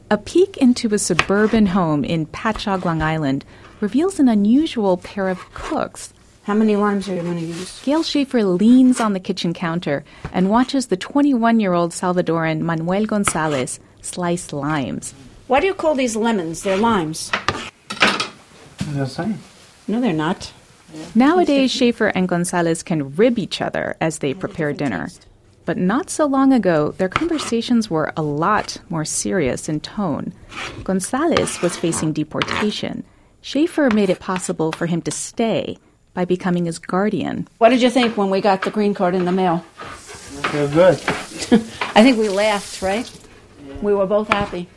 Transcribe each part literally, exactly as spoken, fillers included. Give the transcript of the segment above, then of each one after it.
A peek into a suburban home in Patchogue, Long Island, reveals an unusual pair of cooks. How many limes are you going to use? Gail Schaefer leans on the kitchen counter and watches the twenty-one-year-old Salvadoran Manuel Gonzalez slice limes. Why do you call these lemons? They're limes. They're the same. No, they're not. Yeah. Nowadays, Schaefer and Gonzalez can rib each other as they prepare dinner. Taste. But not so long ago, their conversations were a lot more serious in tone. Gonzalez was facing deportation. Schaefer made it possible for him to stay by becoming his guardian. What did you think when we got the green card in the mail? They're good. I think we laughed, right? Yeah. We were both happy.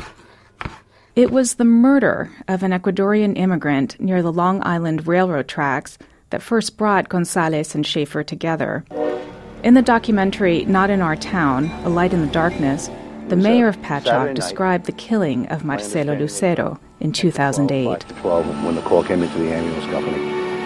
It was the murder of an Ecuadorian immigrant near the Long Island Railroad tracks that first brought Gonzalez and Schaefer together. In the documentary Not in Our Town, A Light in the Darkness, the mayor of Patchogue described the killing of Marcelo Lucero in two thousand eight. twelve, when the call came into the ambulance company,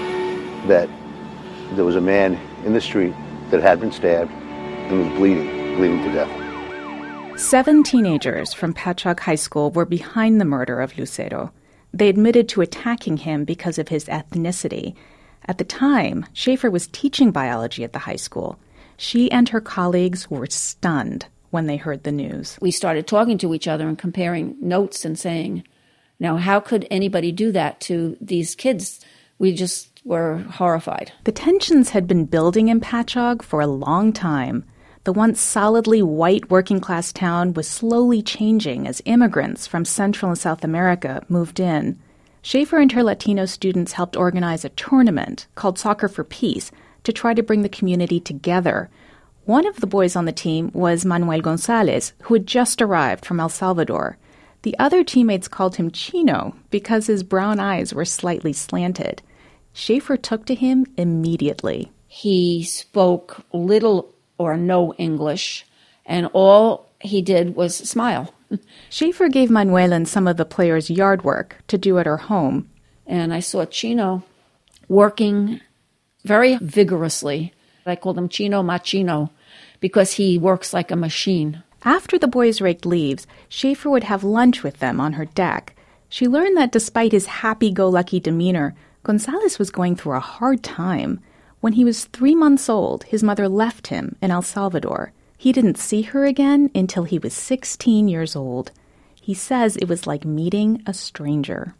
that there was a man in the street that had been stabbed and was bleeding, bleeding to death. Seven teenagers from Patchogue High School were behind the murder of Lucero. They admitted to attacking him because of his ethnicity. At the time, Schaefer was teaching biology at the high school. She and her colleagues were stunned when they heard the news. We started talking to each other and comparing notes and saying, now, how could anybody do that to these kids? We just were horrified. The tensions had been building in Patchogue for a long time. The once solidly white working-class town was slowly changing as immigrants from Central and South America moved in. Schaefer and her Latino students helped organize a tournament called Soccer for Peace to try to bring the community together. One of the boys on the team was Manuel Gonzalez, who had just arrived from El Salvador. The other teammates called him Chino because his brown eyes were slightly slanted. Schaefer took to him immediately. He spoke little or no English, and all he did was smile. Schaefer gave Manuela some of the players' yard work to do at her home. And I saw Chino working very vigorously. I called him Chino Machino because he works like a machine. After the boys raked leaves, Schaefer would have lunch with them on her deck. She learned that despite his happy-go-lucky demeanor, Gonzalez was going through a hard time. When he was three months old, his mother left him in El Salvador. He didn't see her again until he was sixteen years old. He says it was like meeting a stranger.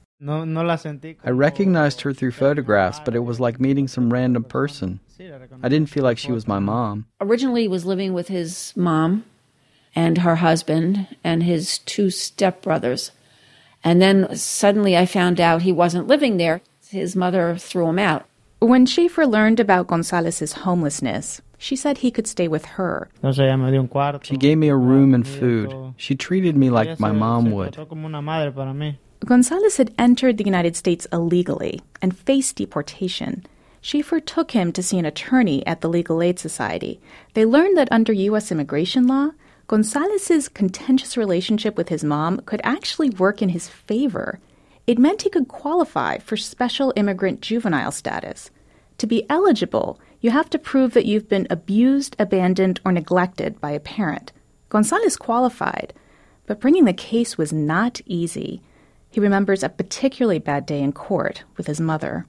I recognized her through photographs, but it was like meeting some random person. I didn't feel like she was my mom. Originally, he was living with his mom and her husband and his two stepbrothers. And then suddenly I found out he wasn't living there. His mother threw him out. When Schaefer learned about Gonzalez's homelessness, she said he could stay with her. She gave me a room and food. She treated me like my mom would. Gonzalez had entered the United States illegally and faced deportation. Schaefer took him to see an attorney at the Legal Aid Society. They learned that under U S immigration law, Gonzalez's contentious relationship with his mom could actually work in his favor. It meant he could qualify for special immigrant juvenile status. To be eligible, you have to prove that you've been abused, abandoned, or neglected by a parent. Gonzalez qualified, but bringing the case was not easy. He remembers a particularly bad day in court with his mother.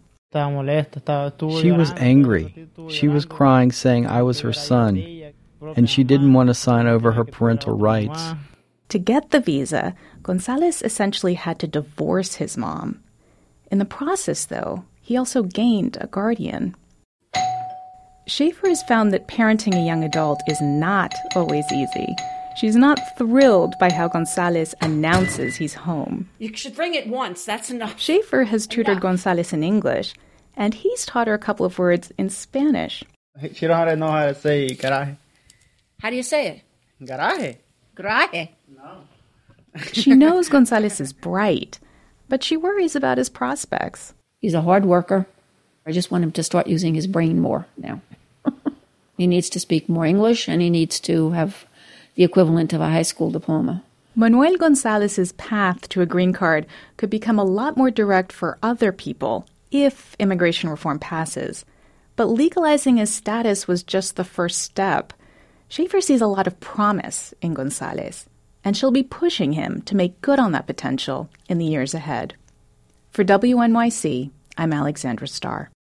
She was angry. She was crying, saying I was her son, and she didn't want to sign over her parental rights. To get the visa, Gonzalez essentially had to divorce his mom. In the process, though, he also gained a guardian. Schaefer has found that parenting a young adult is not always easy. She's not thrilled by how Gonzalez announces he's home. You should bring it once. That's enough. Schaefer has tutored enough. Gonzalez in English, and he's taught her a couple of words in Spanish. She don't know how to say garaje. How do you say it? Garaje. Garaje. No. She knows Gonzalez is bright, but she worries about his prospects. He's a hard worker. I just want him to start using his brain more now. He needs to speak more English, and he needs to have the equivalent of a high school diploma. Manuel Gonzalez's path to a green card could become a lot more direct for other people if immigration reform passes. But legalizing his status was just the first step. Schaefer sees a lot of promise in Gonzalez. and she'll be pushing him to make good on that potential in the years ahead. For W N Y C, I'm Alexandra Starr.